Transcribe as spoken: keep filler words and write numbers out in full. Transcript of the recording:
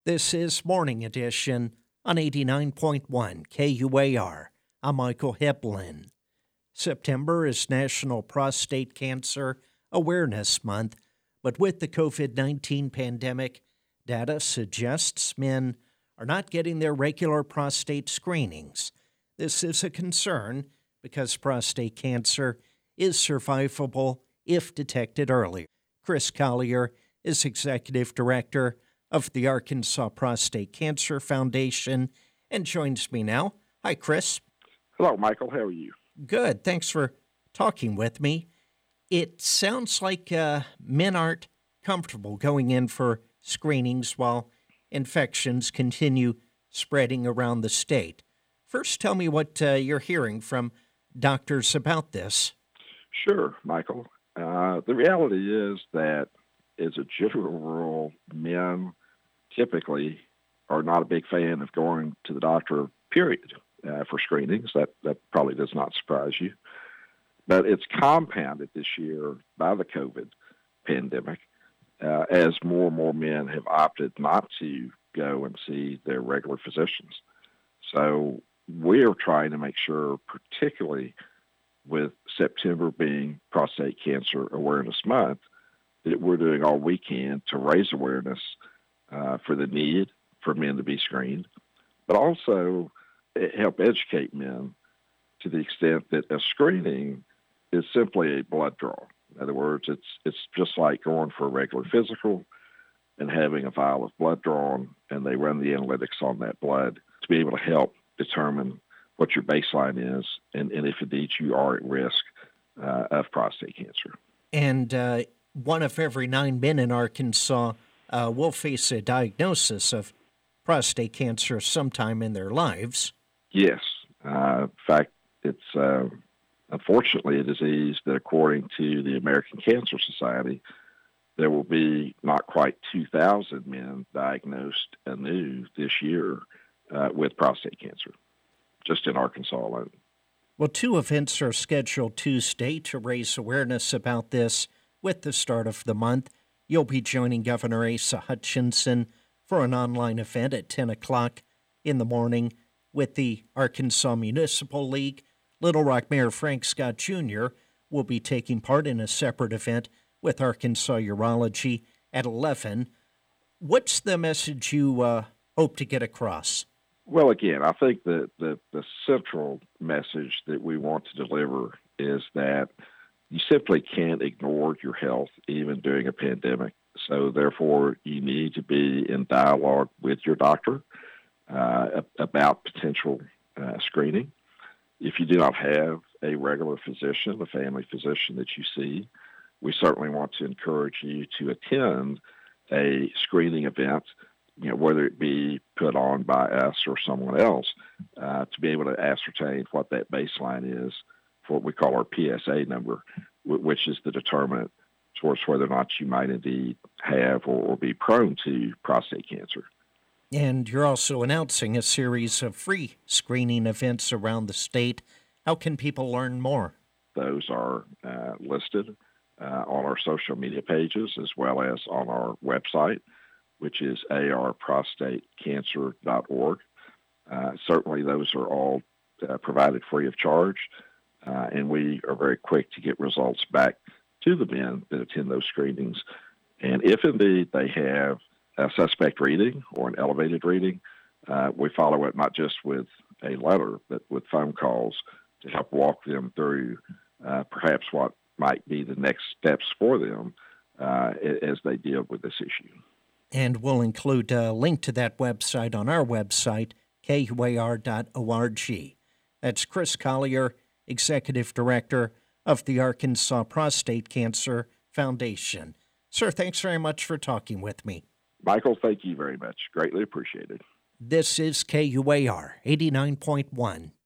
This is Morning Edition on eighty-nine point one K U A R. I'm Michael Heplin. September is National Prostate Cancer Awareness Month, but with the COVID nineteen pandemic, data suggests men are not getting their regular prostate screenings. This is a concern because prostate cancer is survivable if detected early. Chris Collier is Executive Director of the Arkansas Prostate Cancer Foundation and joins me now. Hi, Chris. Hello, Michael. How are you? Good. Thanks for talking with me. It sounds like uh, men aren't comfortable going in for screenings while infections continue spreading around the state. First, tell me what uh, you're hearing from doctors about this. Sure, Michael. Uh, the reality is that, as a general rule, men typically are not a big fan of going to the doctor, period, uh, for screenings. That, that probably does not surprise you. But it's compounded this year by the COVID pandemic, uh, as more and more men have opted not to go and see their regular physicians. So we're trying to make sure, particularly with September being Prostate Cancer Awareness Month, that we're doing all we can to raise awareness uh, for the need for men to be screened, but also help educate men to the extent that a screening is simply a blood draw. In other words, it's it's just like going for a regular physical and having a vial of blood drawn, and they run the analytics on that blood to be able to help determine what your baseline is and, and if indeed you are at risk uh, of prostate cancer. And uh, one of every nine men in Arkansas uh, will face a diagnosis of prostate cancer sometime in their lives. Yes. Uh, in fact, it's uh, unfortunately a disease that, according to the American Cancer Society, there will be not quite two thousand men diagnosed anew this year uh, with prostate cancer, just in Arkansas alone. Well, two events are scheduled Tuesday to raise awareness about this. With the start of the month, you'll be joining Governor Asa Hutchinson for an online event at ten o'clock in the morning with the Arkansas Municipal League. Little Rock Mayor Frank Scott Junior will be taking part in a separate event with Arkansas Urology at eleven. What's the message you uh, hope to get across? Well, again, I think the, the, the central message that we want to deliver is that you simply can't ignore your health even during a pandemic. So therefore, you need to be in dialogue with your doctor uh, about potential uh, screening. If you do not have a regular physician, a family physician that you see, we certainly want to encourage you to attend a screening event, you know, whether it be put on by us or someone else, uh, to be able to ascertain what that baseline is for what we call our P S A number, which is the determinant towards whether or not you might indeed have or, or be prone to prostate cancer. And you're also announcing a series of free screening events around the state. How can people learn more? Those are uh, listed uh, on our social media pages as well as on our website, which is a r prostate cancer dot org. Uh, certainly those are all uh, provided free of charge, uh, and we are very quick to get results back to the men that attend those screenings. And if indeed they have a suspect reading or an elevated reading, uh, we follow it not just with a letter, but with phone calls to help walk them through uh, perhaps what might be the next steps for them uh, as they deal with this issue. And we'll include a link to that website on our website, K U A R dot org. That's Chris Collier, Executive Director of the Arkansas Prostate Cancer Foundation. Sir, thanks very much for talking with me. Michael, thank you very much. Greatly appreciated. This is K U A R eighty-nine point one.